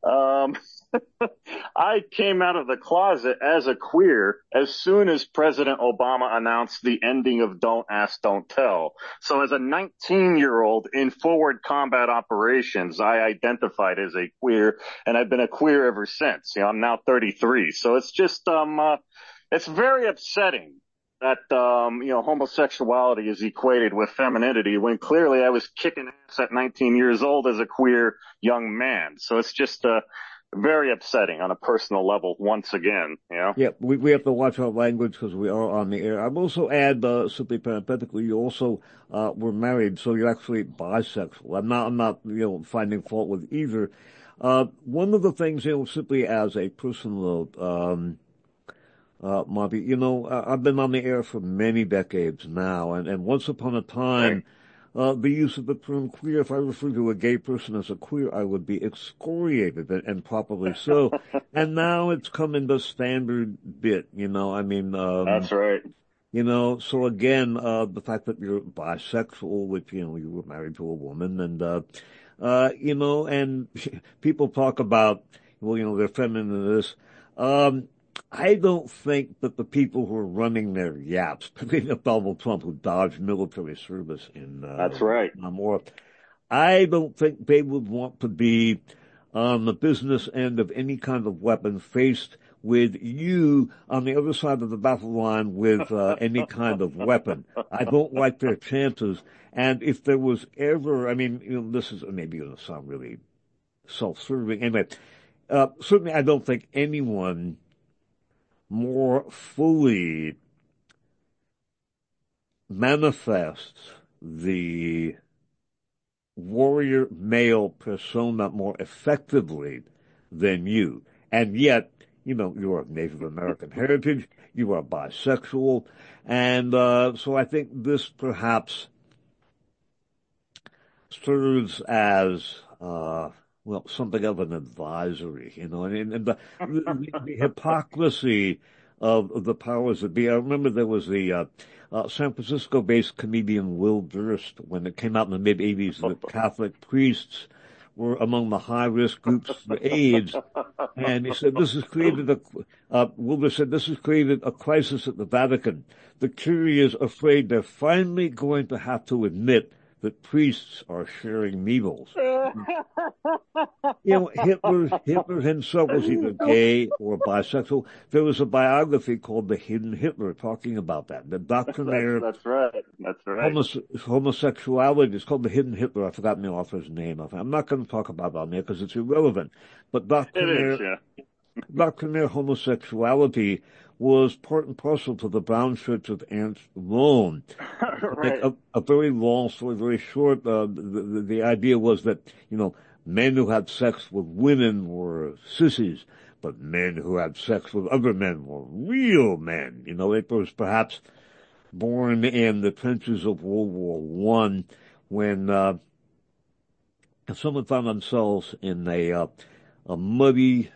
I came out of the closet as a queer as soon as President Obama announced the ending of Don't Ask, Don't Tell. So as a 19-year-old in forward combat operations, I identified as a queer, and I've been a queer ever since. I'm now 33. So it's just, it's very upsetting that, homosexuality is equated with femininity when clearly I was kicking ass at 19 years old as a queer young man. So it's just, very upsetting on a personal level once again, Yeah, we have to watch our language because we are on the air. I will also add, simply parenthetically, you also, were married, so you're actually bisexual. I'm not, finding fault with either. One of the things, simply as a personal note, Marty, I've been on the air for many decades now, and once upon a time, the use of the term queer, if I refer to a gay person as a queer, I would be excoriated, and properly so. And now it's come into standard bit, That's right. So again, the fact that you're bisexual, which, you were married to a woman, and, And people talk about, well, they're feminine and this. I don't think that the people who are running their yaps, particularly Donald Trump, who dodged military service in That's right. War, I don't think they would want to be on the business end of any kind of weapon faced with you on the other side of the battle line with any kind of weapon. I don't like their chances. And if there was ever, this is maybe going to sound really self-serving. Anyway, certainly I don't think anyone more fully manifests the warrior male persona more effectively than you. And yet, you are of Native American heritage, you are bisexual, and so I think this perhaps serves as something of an advisory, and the hypocrisy of the powers that be. I remember there was the San Francisco-based comedian Will Durst, when it came out in the mid-'80s, that Catholic priests were among the high-risk groups for AIDS, and he said this has created Wilbur said this has created a crisis at the Vatican. The curious afraid they're finally going to have to admit that priests are sharing needles. Hitler himself was either gay or bisexual. There was a biography called The Hidden Hitler talking about that. The doctrinaire. That's right. Homosexuality. It's called The Hidden Hitler. I've forgotten the author's name. I'm not going to talk about it on there because it's irrelevant. But doctrinaire homosexuality was part and parcel to the brown shirts of Ernst Röhm. Right. A very long story, very short. The idea was that, men who had sex with women were sissies, but men who had sex with other men were real men. It was perhaps born in the trenches of World War I when someone found themselves in a muddy,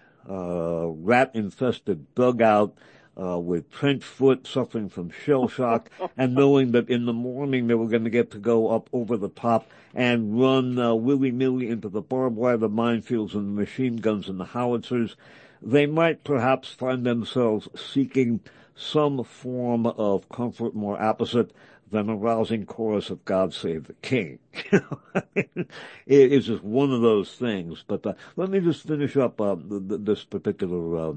rat-infested dugout with trench foot, suffering from shell shock, and knowing that in the morning they were going to get to go up over the top and run willy-nilly into the barbed wire, the minefields, and the machine guns and the howitzers. They might perhaps find themselves seeking some form of comfort more apposite than a rousing chorus of God Save the King. It is just one of those things. But let me just finish up this particular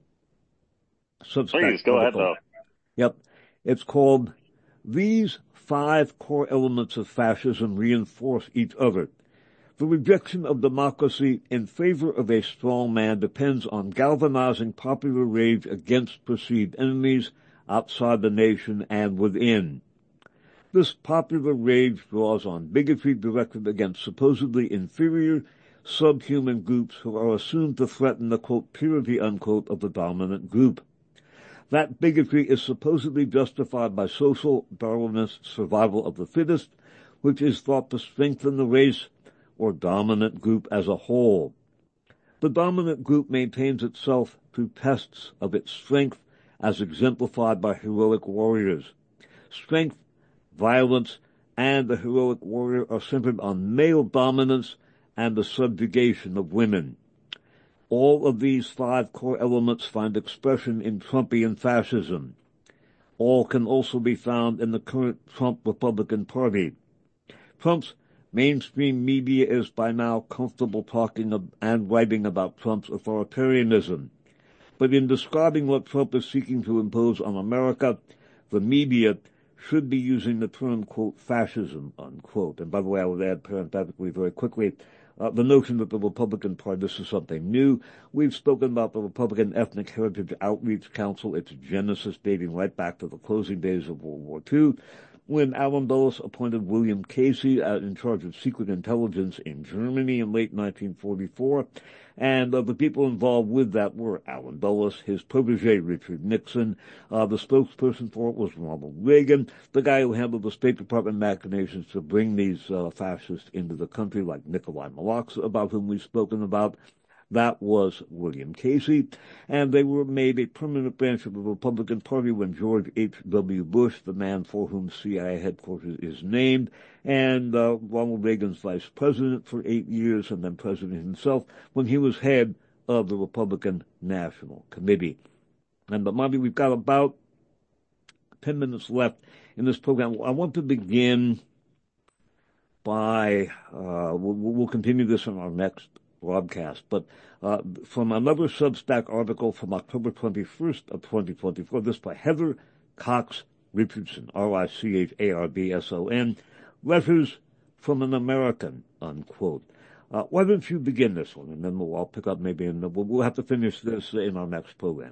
substack. Please, go ahead, though. Yep. It's called These 5 Core Elements of Fascism Reinforce Each Other. The rejection of democracy in favor of a strong man depends on galvanizing popular rage against perceived enemies outside the nation and within. This popular rage draws on bigotry directed against supposedly inferior, subhuman groups who are assumed to threaten the, quote, purity, unquote, of the dominant group. That bigotry is supposedly justified by social Darwinist survival of the fittest, which is thought to strengthen the race or dominant group as a whole. The dominant group maintains itself through tests of its strength as exemplified by heroic warriors. Strength, violence, and the heroic warrior are centered on male dominance and the subjugation of women. All of these 5 core elements find expression in Trumpian fascism. All can also be found in the current Trump Republican Party. Trump's mainstream media is by now comfortable talking and writing about Trump's authoritarianism. But in describing what Trump is seeking to impose on America, the media should be using the term, quote, fascism, unquote. And by the way, I would add parenthetically very quickly, the notion that the Republican Party, this is something new. We've spoken about the Republican Ethnic Heritage Outreach Council, its genesis dating right back to the closing days of World War II, when Allen Dulles appointed William Casey in charge of secret intelligence in Germany in late 1944. And the people involved with that were Allen Dulles, his protege Richard Nixon. The spokesperson for it was Ronald Reagan, the guy who handled the State Department machinations to bring these fascists into the country, like Nikolai Malaks, about whom we've spoken about. That was William Casey, and they were made a permanent branch of the Republican Party when George H.W. Bush, the man for whom CIA headquarters is named, and Ronald Reagan's vice president for 8 years, and then president himself, when he was head of the Republican National Committee. And but Bobby, we've got about 10 minutes left in this program. I want to begin by, we'll continue this in our next broadcast, but from another Substack article from October 21st of 2024, this by Heather Cox Richardson, Richardson, letters from an American, unquote. Why don't you begin this one, and then I'll pick up maybe, and we'll have to finish this in our next program.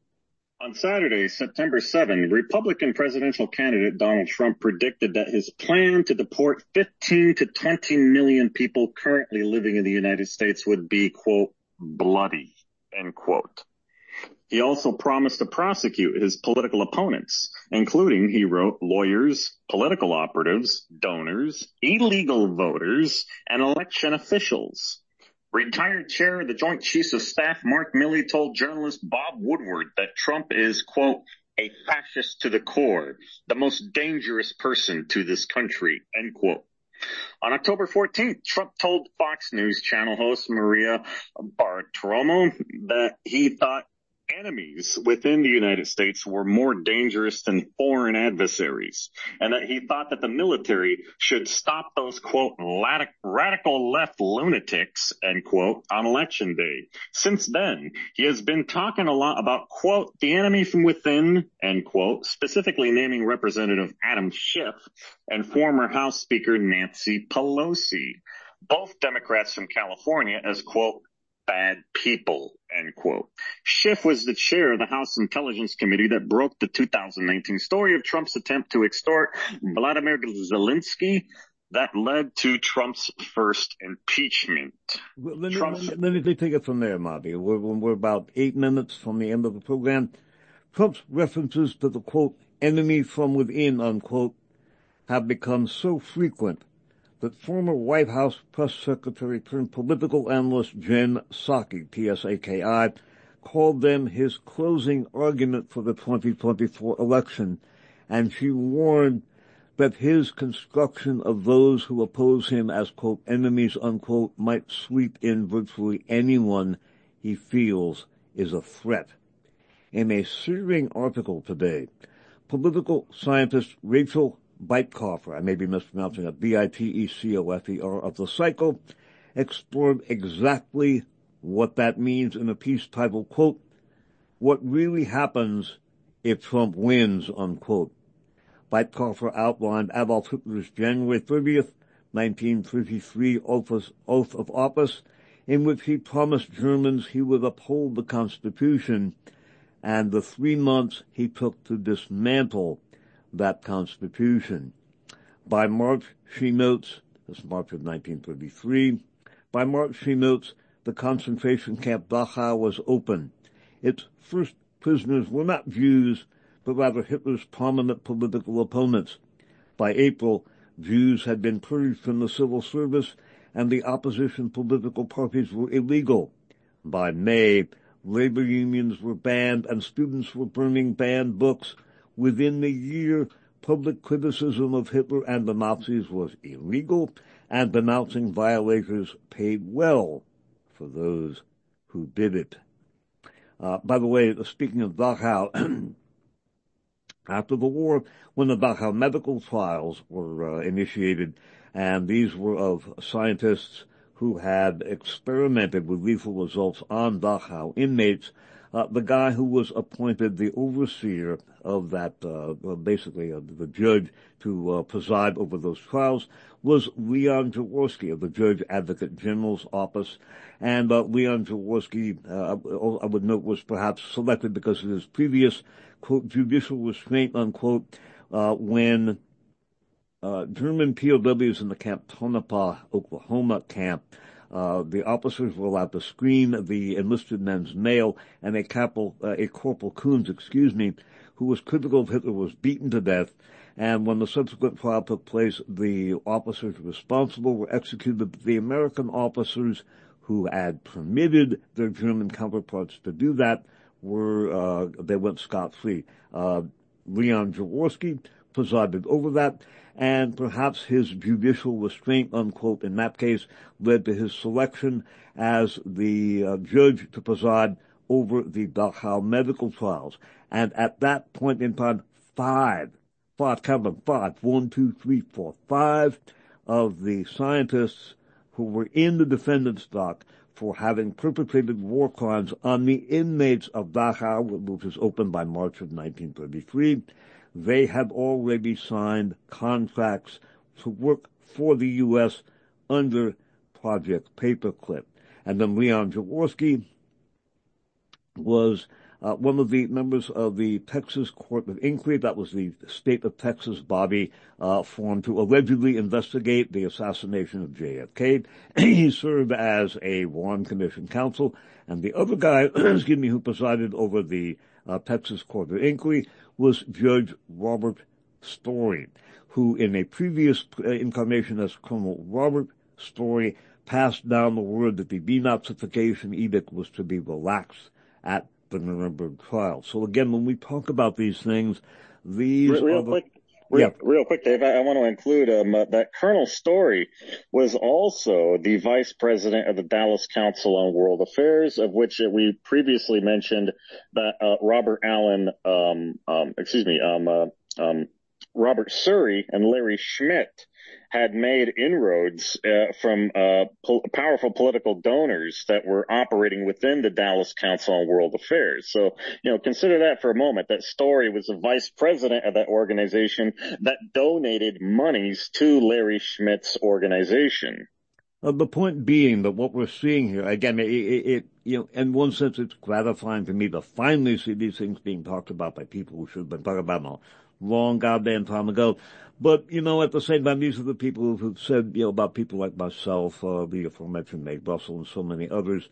On Saturday, September 7, Republican presidential candidate Donald Trump predicted that his plan to deport 15 to 20 million people currently living in the United States would be, quote, bloody, end quote. He also promised to prosecute his political opponents, including, he wrote, lawyers, political operatives, donors, illegal voters, and election officials. Retired chair of the Joint Chiefs of Staff Mark Milley told journalist Bob Woodward that Trump is, quote, a fascist to the core, the most dangerous person to this country, end quote. On October 14th, Trump told Fox News channel host Maria Bartiromo that he thought enemies within the United States were more dangerous than foreign adversaries, and that he thought that the military should stop those, quote, radical left lunatics, end quote, on election day. Since then, he has been talking a lot about, quote, the enemy from within, end quote, specifically naming Representative Adam Schiff and former House Speaker Nancy Pelosi, both Democrats from California, as, quote, bad people, end quote. Schiff was the chair of the House Intelligence Committee that broke the 2019 story of Trump's attempt to extort Vladimir Zelensky that led to Trump's first impeachment. Well, let me take it from there, Marty. We're about 8 minutes from the end of the program. Trump's references to the, quote, enemy from within, unquote, have become so frequent that former White House press secretary turned political analyst Jen Psaki, P-S-A-K-I, called them his closing argument for the 2024 election, and she warned that his construction of those who oppose him as, quote, enemies, unquote, might sweep in virtually anyone he feels is a threat. In a searing article today, political scientist Rachel Bitecofer, I may be mispronouncing it, Bitecofer of The Cycle, explored exactly what that means in a piece titled, quote, what really happens if Trump wins, unquote. Bitecofer outlined Adolf Hitler's January 30th, 1933 oath of office, in which he promised Germans he would uphold the Constitution, and the 3 months he took to dismantle that Constitution. By March, she notes, this is March of 1933, by March, she notes, the concentration camp Dachau was open. Its first prisoners were not Jews, but rather Hitler's prominent political opponents. By April, Jews had been purged from the civil service, and the opposition political parties were illegal. By May, labor unions were banned, and students were burning banned books. Within the year, public criticism of Hitler and the Nazis was illegal, and denouncing violators paid well for those who did it. By the way, speaking of Dachau, after the war, when the Dachau medical trials were initiated, and these were of scientists who had experimented with lethal results on Dachau inmates, the guy who was appointed the overseer of that, the judge to preside over those trials was Leon Jaworski of the Judge Advocate General's office. And Leon Jaworski, I would note, was perhaps selected because of his previous, quote, judicial restraint, unquote, when German POWs in the Camp Tonopah, Oklahoma camp, the officers were allowed to screen the enlisted men's mail, and a Corporal Coons, who was critical of Hitler, was beaten to death. And when the subsequent trial took place, the officers responsible were executed. The American officers who had permitted their German counterparts to do that they went scot-free. Leon Jaworski presided over that, and perhaps his judicial restraint, unquote, in that case, led to his selection as the judge to preside over the Dachau medical trials. And at that point in time, five, count them, 1, 2, 3, 4, 5 of the scientists who were in the defendant's dock for having perpetrated war crimes on the inmates of Dachau, which was opened by March of 1933. They had already signed contracts to work for the U.S. under Project Paperclip. And then Leon Jaworski was one of the members of the Texas Court of Inquiry. That was the state of Texas body formed to allegedly investigate the assassination of JFK. He served as a Warren Commission counsel. And the other guy, who presided over the Texas Court of Inquiry was Judge Robert Story, who in a previous incarnation as Colonel Robert Story passed down the word that the denazification edict was to be relaxed at the Nuremberg trial. So again, when we talk about these things, Real quick, Dave, I want to include that Colonel Story was also the vice president of the Dallas Council on World Affairs, of which we previously mentioned that Robert Surrey and Larry Schmidt had made inroads from powerful political donors that were operating within the Dallas Council on World Affairs. So, consider that for a moment. That Story was the vice president of that organization that donated monies to Larry Schmidt's organization. The point being that what we're seeing here, again, in one sense, it's gratifying to me to finally see these things being talked about by people who should have been talking about them a long goddamn time ago. But, at the same time, these are the people who've said, about people like myself, the aforementioned Meg Russell and so many others,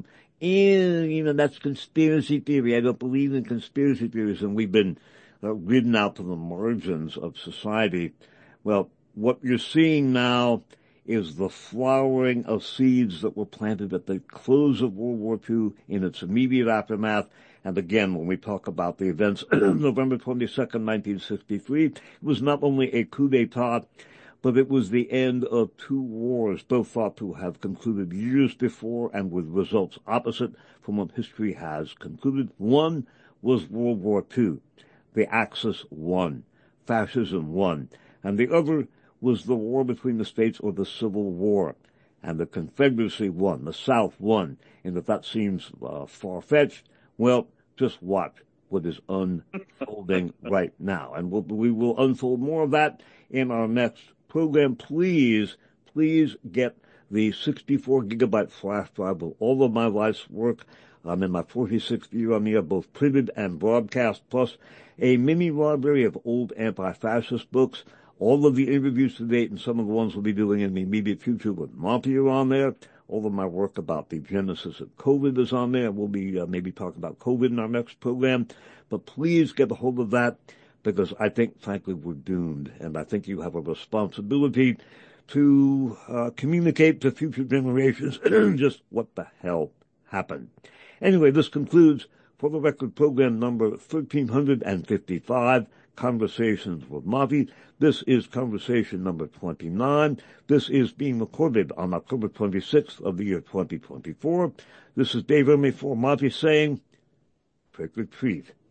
that's conspiracy theory. I don't believe in conspiracy theories, and we've been ridden out to the margins of society. Well, what you're seeing now is the flowering of seeds that were planted at the close of World War II in its immediate aftermath. And again, when we talk about the events of November 22nd, 1963, it was not only a coup d'etat, but it was the end of two wars, both thought to have concluded years before and with results opposite from what history has concluded. One was World War II. The Axis won. Fascism won. And the other was the war between the states, or the Civil War. And the Confederacy won. The South won. And if that seems far-fetched, well, just watch what is unfolding right now. And we will unfold more of that in our next program. Please get the 64-gigabyte flash drive with all of my life's work. I'm in my 46th year on the air, both printed and broadcast, plus a mini library of old anti-fascist books. All of the interviews to date and some of the ones we'll be doing in the immediate future with Monty are on there. All of my work about the genesis of COVID is on there. We'll be maybe talking about COVID in our next program. But please get a hold of that, because I think, frankly, we're doomed. And I think you have a responsibility to communicate to future generations just what the hell happened. Anyway, this concludes For the Record program number 1355, Conversations with Monty. This is conversation number 29. This is being recorded on October 26th of the year 2024. This is Dave Ermey for Monty saying, trick or treat.